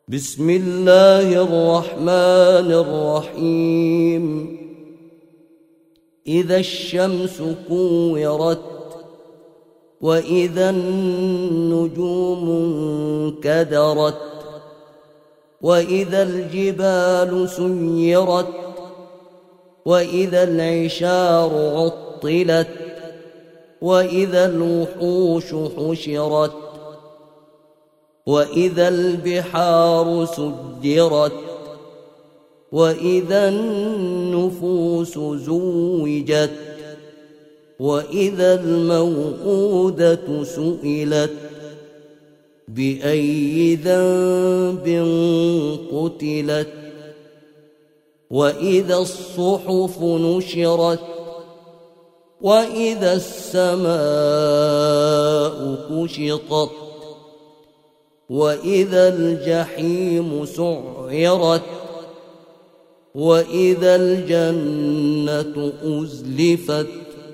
بسم الله الرحمن الرحيم. إذا الشمس كورت وإذا النجوم انكدرت وإذا الجبال سيرت وإذا العشار عطلت وإذا الوحوش حشرت وإذا البحار سجرت وإذا النفوس زوجت وإذا الموءودة سئلت بأي ذنب قتلت وإذا الصحف نشرت وإذا السماء كشطت وإذا الجحيم سعرت وإذا الجنة أزلفت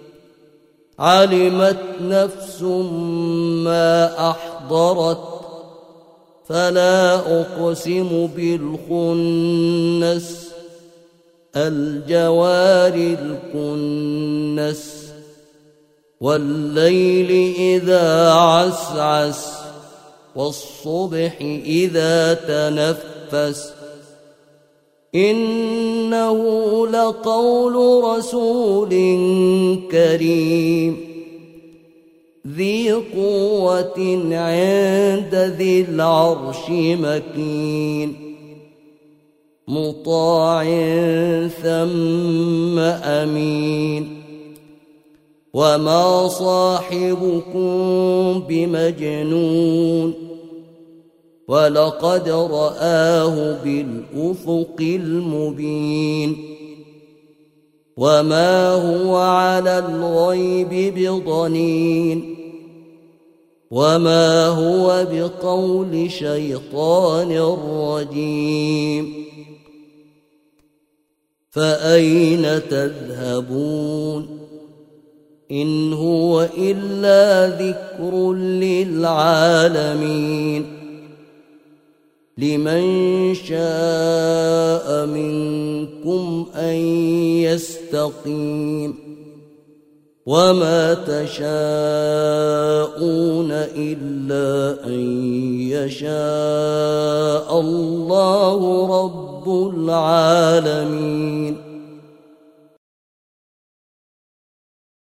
علمت نفس ما أحضرت فلا أقسم بالخنس الجوار الكنس والليل إذا عسعس والصبح إذا تنفس إنه لقول رسول كريم ذي قوة عند ذي العرش مكين مطاع ثم أمين وما صاحبكم بمجنون ولقد رآه بالأفق المبين وما هو على الغيب بضنين وما هو بقول شيطان رجيم فأين تذهبون إن هو إلا ذكر للعالمين لمن شاء منكم أن يستقيم وما تشاءون إلا أن يشاء الله رب العالمين.